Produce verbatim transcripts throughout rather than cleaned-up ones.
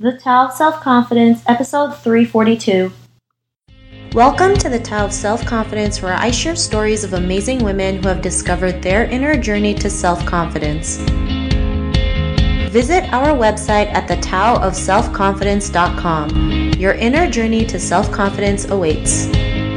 The Tao of Self-Confidence, episode three forty-two. Welcome to the Tao of Self-Confidence, where I share stories of amazing women who have discovered their inner journey to self-confidence. Visit our website at the tao of self confidence dot com. Your inner journey to self-confidence awaits.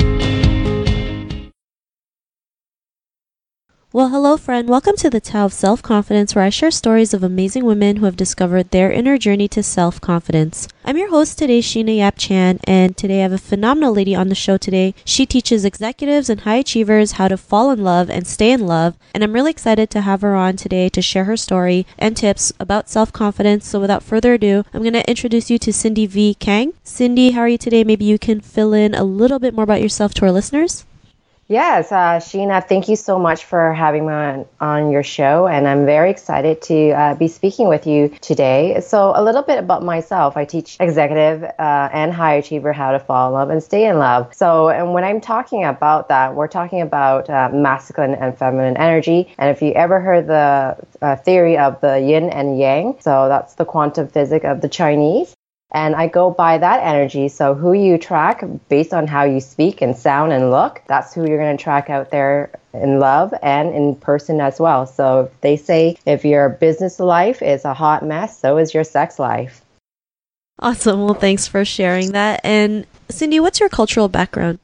Well, hello friend. Welcome to the Tao of Self-Confidence, where I share stories of amazing women who have discovered their inner journey to self-confidence. I'm your host today, Sheena Yap Chan, and today I have a phenomenal lady on the show today. She teaches executives and high achievers how to fall in love and stay in love, and I'm really excited to have her on today to share her story and tips about self-confidence. So without further ado, I'm going to introduce you to Cindy V. Kang. Cindy, how are you today? Maybe you can fill in a little bit more about yourself to our listeners. Yes, uh, Sheena, thank you so much for having me on, on your show, and I'm very excited to uh, be speaking with you today. So a little bit about myself. I teach executive uh, and high achiever how to fall in love and stay in love. So, and when I'm talking about that, we're talking about uh, masculine and feminine energy. And if you ever heard the uh, theory of the yin and yang, so that's the quantum physics of the Chinese. And I go by that energy. So who you track based on how you speak and sound and look, that's who you're going to track out there in love and in person as well. So they say if your business life is a hot mess, so is your sex life. Awesome. Well, thanks for sharing that. And Cindy, what's your cultural background?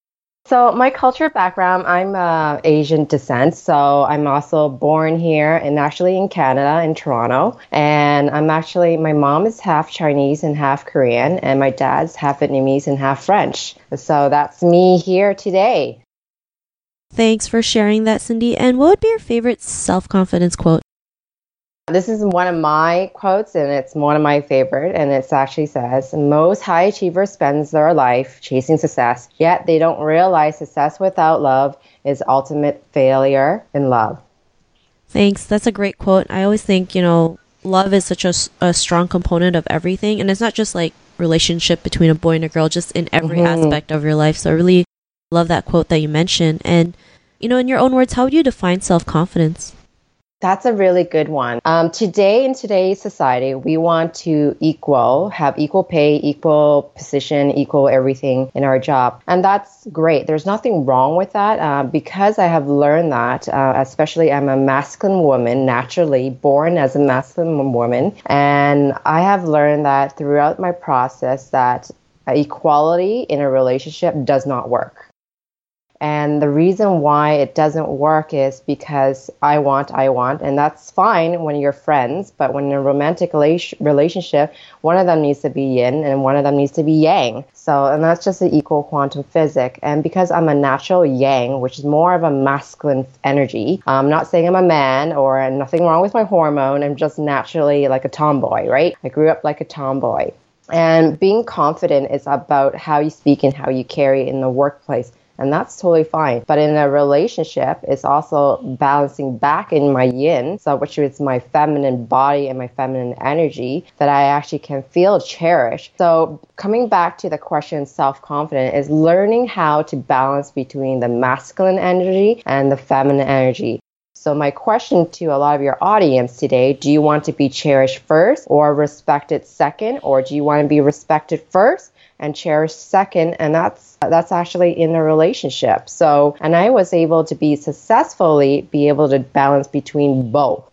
So my culture background, I'm uh, Asian descent, so I'm also born here and actually in Canada, in Toronto. And I'm actually, my mom is half Chinese and half Korean, and my dad's half Vietnamese and half French. So that's me here today. Thanks for sharing that, Cindy. And what would be your favorite self-confidence quote? This is one of my quotes, and it's one of my favorite, and it actually says, most high achievers spend their life chasing success, yet they don't realize success without love is ultimate failure in love. Thanks. That's a great quote. I always think, you know, love is such a, a strong component of everything, and it's not just like relationship between a boy and a girl, just in every mm-hmm. aspect of your life. So I really love that quote that you mentioned. And, you know, in your own words, how would you define self-confidence? That's a really good one. Um, today, in today's society, we want to equal, have equal pay, equal position, equal everything in our job. And that's great. There's nothing wrong with that uh, because I have learned that, uh, especially I'm a masculine woman, naturally born as a masculine woman. And I have learned that throughout my process that equality in a relationship does not work. And the reason why it doesn't work is because I want, I want, and that's fine when you're friends, but when in a romantic relationship, one of them needs to be yin and one of them needs to be yang. So, and that's just the equal quantum physics. And because I'm a natural yang, which is more of a masculine energy, I'm not saying I'm a man or nothing wrong with my hormone, I'm just naturally like a tomboy, right? I grew up like a tomboy. And being confident is about how you speak and how you carry in the workplace. And that's totally fine. But in a relationship, it's also balancing back in my yin, so which is my feminine body and my feminine energy, that I actually can feel cherished. So coming back to the question self-confident is learning how to balance between the masculine energy and the feminine energy. So my question to a lot of your audience today, do you want to be cherished first or respected second? Or do you want to be respected first and cherished second? And that's that's actually in a relationship. So, and I was able to be successfully be able to balance between both.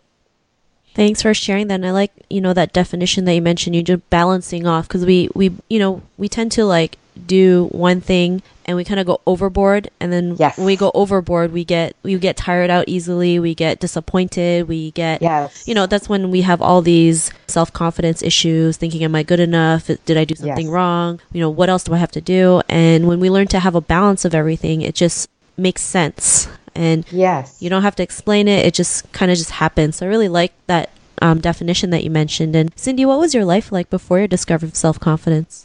Thanks for sharing that. And I like, you know, that definition that you mentioned, you just balancing off, because we, we, you know, we tend to like do one thing and we kind of go overboard. And then yes. when we go overboard, we get, we get tired out easily. We get disappointed. We get, yes. you know, that's when we have all these self-confidence issues, thinking, am I good enough? Did I do something yes. wrong? You know, what else do I have to do? And when we learn to have a balance of everything, it just makes sense. And yes. you don't have to explain it. It just kind of just happens. So I really like that um, definition that you mentioned. And Cindy, what was your life like before you discovered self-confidence?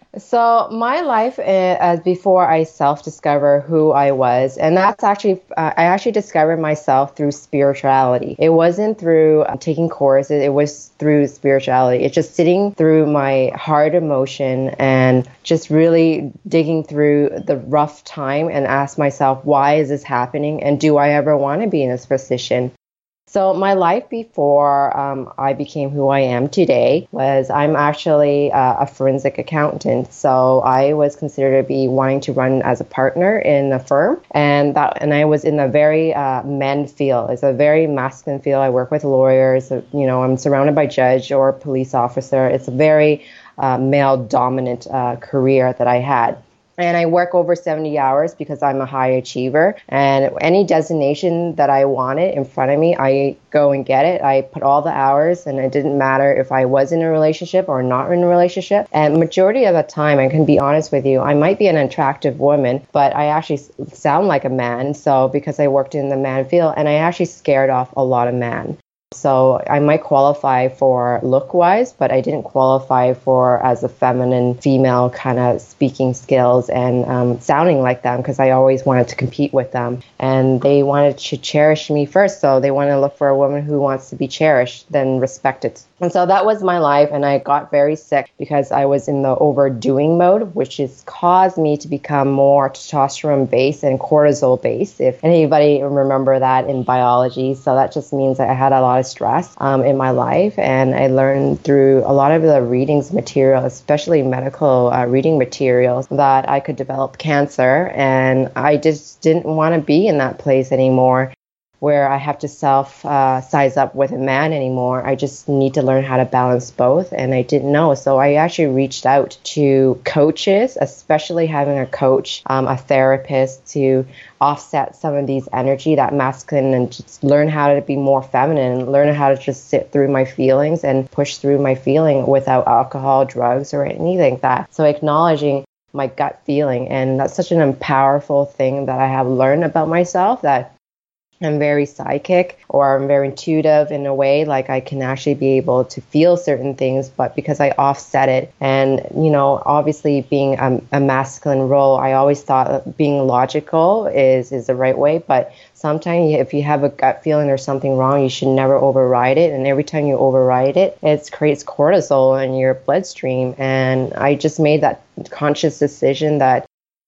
So my life uh, as before I self-discover who I was, and that's actually, uh, I actually discovered myself through spirituality. It wasn't through um, taking courses, it was through spirituality. It's just sitting through my hard emotion and just really digging through the rough time and ask myself, why is this happening? And do I ever want to be in this position? So my life before um, I became who I am today was I'm actually uh, a forensic accountant. So I was considered to be wanting to run as a partner in a firm, and that and I was in a very uh, men field. It's a very masculine field. I work with lawyers. You know, I'm surrounded by judge or police officer. It's a very uh, male dominant uh, career that I had. And I work over seventy hours because I'm a high achiever. And any designation that I wanted in front of me, I go and get it. I put all the hours, and it didn't matter if I was in a relationship or not in a relationship. And majority of the time, I can be honest with you, I might be an attractive woman, but I actually sound like a man. So because I worked in the man field, and I actually scared off a lot of men. So I might qualify for look-wise, but I didn't qualify for as a feminine female kind of speaking skills and um, sounding like them, because I always wanted to compete with them. And they wanted to cherish me first, so they want to look for a woman who wants to be cherished, then respected. And so that was my life, and I got very sick because I was in the overdoing mode, which has caused me to become more testosterone-based and cortisol-based, if anybody remember that in biology. So that just means that I had a lot of stress um, in my life, and I learned through a lot of the readings material, especially medical uh, reading materials, that I could develop cancer, and I just didn't want to be in that place anymore where I have to self uh, size up with a man anymore. I just need to learn how to balance both, and I didn't know. So I actually reached out to coaches, especially having a coach, um, a therapist, to offset some of these energy, that masculine, and just learn how to be more feminine, learn how to just sit through my feelings and push through my feeling without alcohol, drugs, or anything like that. So acknowledging my gut feeling, and that's such an powerful thing that I have learned about myself, that I'm very psychic, or I'm very intuitive in a way, like I can actually be able to feel certain things, but because I offset it. And, you know, obviously being a, a masculine role, I always thought that being logical is, is the right way, but sometimes if you have a gut feeling there's something wrong, you should never override it. And every time you override it, it creates cortisol in your bloodstream. And I just made that conscious decision that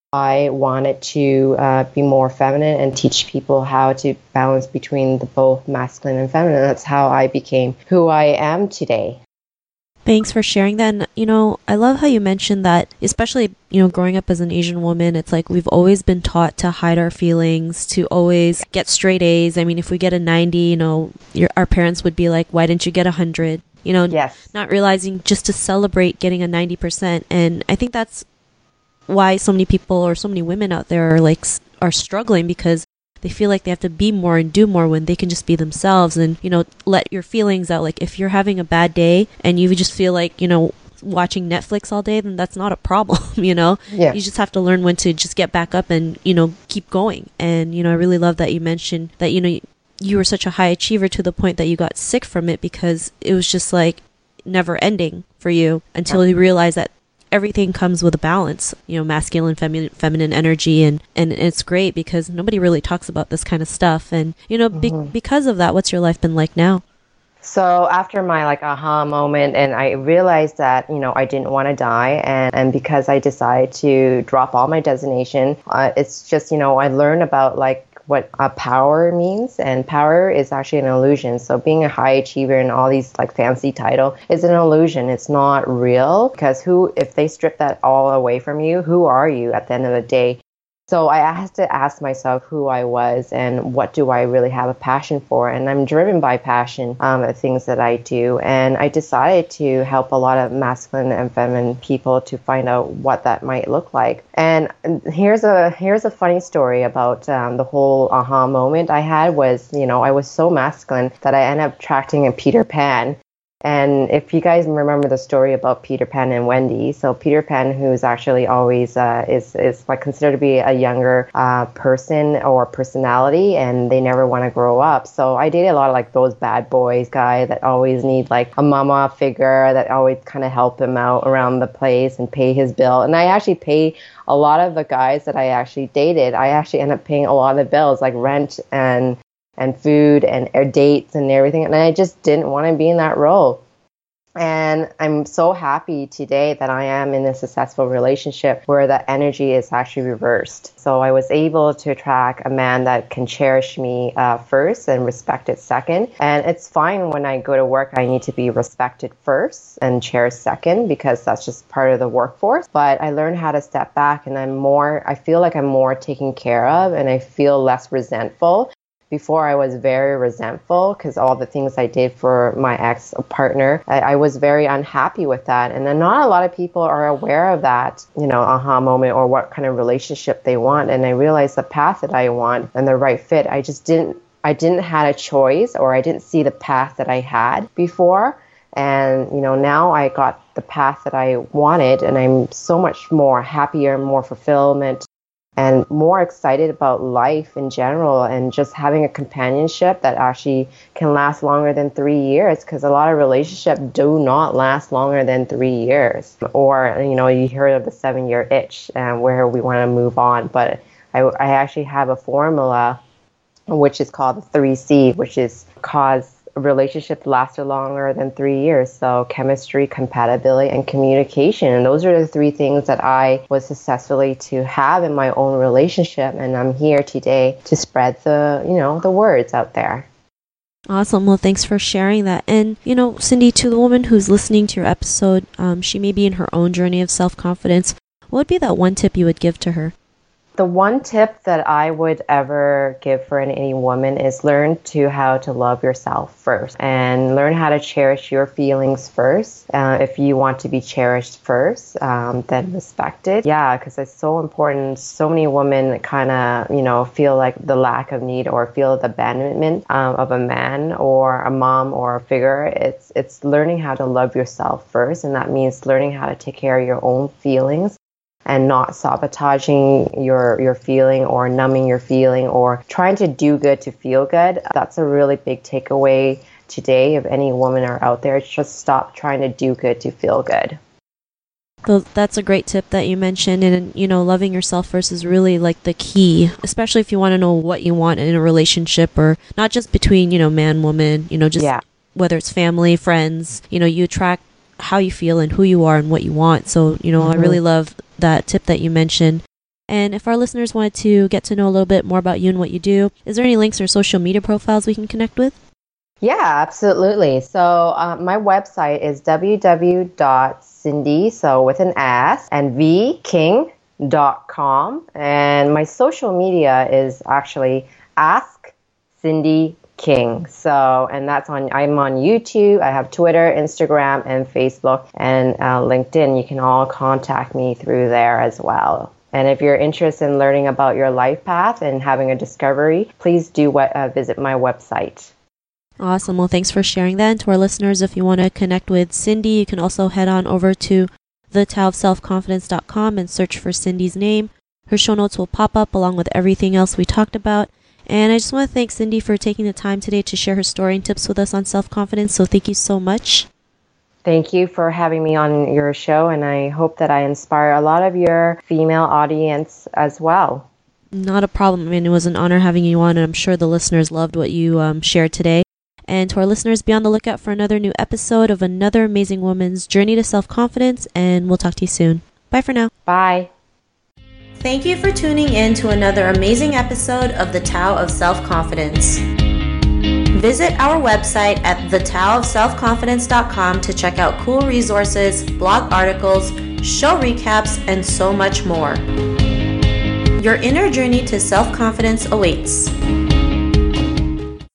I wanted to uh, be more feminine and teach people how to balance between the both masculine and feminine. That's how I became who I am today. Thanks for sharing that. And, you know, I love how you mentioned that, especially, you know, growing up as an Asian woman, it's like we've always been taught to hide our feelings, to always get straight A's. I mean, if we get a ninety, you know, your, our parents would be like, why didn't you get a one hundred? You know, yes. Not realizing just to celebrate getting a ninety percent. And I think that's why so many people or so many women out there are like are struggling, because they feel like they have to be more and do more when they can just be themselves and, you know, let your feelings out. Like if you're having a bad day and you just feel like, you know, watching Netflix all day, then that's not a problem, you know? Yeah. You just have to learn when to just get back up and, you know, keep going. And, you know, I really love that you mentioned that, you know, you were such a high achiever to the point that you got sick from it, because it was just like never ending for you until you realized that everything comes with a balance, you know, masculine, feminine, feminine energy. And, and it's great because nobody really talks about this kind of stuff. And, you know, be- mm-hmm. because of that, what's your life been like now? So after my like aha moment, and I realized that, you know, I didn't want to die. And, and because I decided to drop all my designation, uh, it's just, you know, I learned about like what uh, power means, and power is actually an illusion. So being a high achiever and all these like fancy title is an illusion. It's not real, because who, if they strip that all away from you, who are you at the end of the day? So I had to ask myself who I was and what do I really have a passion for. And I'm driven by passion, um, the things that I do. And I decided to help a lot of masculine and feminine people to find out what that might look like. And here's a here's a funny story about um, the whole aha moment I had was, you know, I was so masculine that I ended up attracting a Peter Pan. And if you guys remember the story about Peter Pan and Wendy, so Peter Pan, who's actually always uh, is is like considered to be a younger uh, person or personality, and they never want to grow up. So I dated a lot of like those bad boys guys that always need like a mama figure that always kind of help him out around the place and pay his bill. And I actually pay a lot of the guys that I actually dated. I actually end up paying a lot of the bills, like rent and and food and dates and everything. And I just didn't want to be in that role. And I'm so happy today that I am in a successful relationship where that energy is actually reversed. So I was able to attract a man that can cherish me uh, first and respect it second. And it's fine when I go to work, I need to be respected first and cherished second, because that's just part of the workforce. But I learned how to step back, and I'm more, I feel like I'm more taken care of, and I feel less resentful. Before, I was very resentful because all the things I did for my ex-partner, I, I was very unhappy with that. And then not a lot of people are aware of that, you know, aha moment or what kind of relationship they want. And I realized the path that I want and the right fit, I just didn't, I didn't have a choice, or I didn't see the path that I had before. And, you know, now I got the path that I wanted, and I'm so much more happier, more fulfillment, and more excited about life in general, and just having a companionship that actually can last longer than three years, because a lot of relationships do not last longer than three years. Or, you know, you heard of the seven-year itch and where we want to move on. But I, I actually have a formula, which is called the three C, which is cause a relationship lasted longer than three years. So chemistry, compatibility, and communication. And those are the three things that I was successfully to have in my own relationship. And I'm here today to spread the, you know, the words out there. Awesome. Well, thanks for sharing that. And, you know, Cindy, to the woman who's listening to your episode, um, she may be in her own journey of self-confidence. What would be that one tip you would give to her? The one tip that I would ever give for any woman is learn to how to love yourself first, and learn how to cherish your feelings first. Uh, if you want to be cherished first, um, then respect it. Yeah, because it's so important. So many women kind of, you know, feel like the lack of need or feel the abandonment um, of a man or a mom or a figure. It's it's learning how to love yourself first, and that means learning how to take care of your own feelings, and not sabotaging your your feeling or numbing your feeling or trying to do good to feel good. That's a really big takeaway today. If any women are out there, just stop trying to do good to feel good. So that's a great tip that you mentioned. And, you know, loving yourself first is really like the key, especially if you want to know what you want in a relationship, or not just between, you know, man, woman, you know, just yeah. whether it's family, friends, you know, you attract how you feel and who you are and what you want. So, you know, mm-hmm. I really love that tip that you mentioned. And if our listeners wanted to get to know a little bit more about you and what you do, is there any links or social media profiles we can connect with? Yeah, absolutely. So uh, my website is w w w dot cindy, so with an S, and v king dot com. And my social media is actually Ask Cindy King. So, and that's on, I'm on YouTube. I have Twitter, Instagram, and Facebook, and uh, LinkedIn. You can all contact me through there as well. And if you're interested in learning about your life path and having a discovery, please do what, uh, visit my website. Awesome. Well, thanks for sharing that. And to our listeners, if you want to connect with Cindy, you can also head on over to the tao of self confidence dot com and search for Cindy's name. Her show notes will pop up along with everything else we talked about. And I just want to thank Cindy for taking the time today to share her story and tips with us on self-confidence. So thank you so much. Thank you for having me on your show, and I hope that I inspire a lot of your female audience as well. Not a problem. I mean, it was an honor having you on, and I'm sure the listeners loved what you um, shared today. And to our listeners, be on the lookout for another new episode of another amazing woman's journey to self-confidence, and we'll talk to you soon. Bye for now. Bye. Thank you for tuning in to another amazing episode of The Tao of Self-Confidence. Visit our website at the tao of self confidence dot com to check out cool resources, blog articles, show recaps, and so much more. Your inner journey to self-confidence awaits.